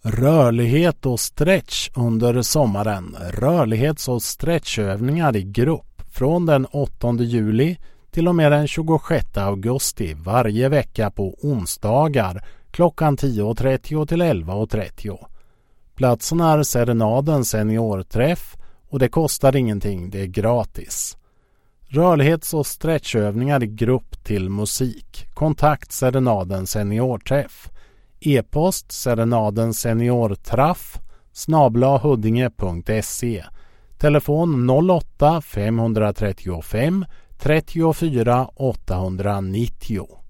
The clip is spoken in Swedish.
Rörlighet och stretch under sommaren. Rörlighets- och stretchövningar i grupp från den 8 juli till och med den 26 augusti varje vecka på onsdagar klockan 10.30 till 11.30. Platsen är Serenaden seniorträff och det kostar ingenting, det är gratis. Rörlighets- och stretchövningar i grupp till musik. Kontakt Serenaden seniorträff. E-post serenadenseniortraff@huddinge.se. Telefon 08 535 34 890.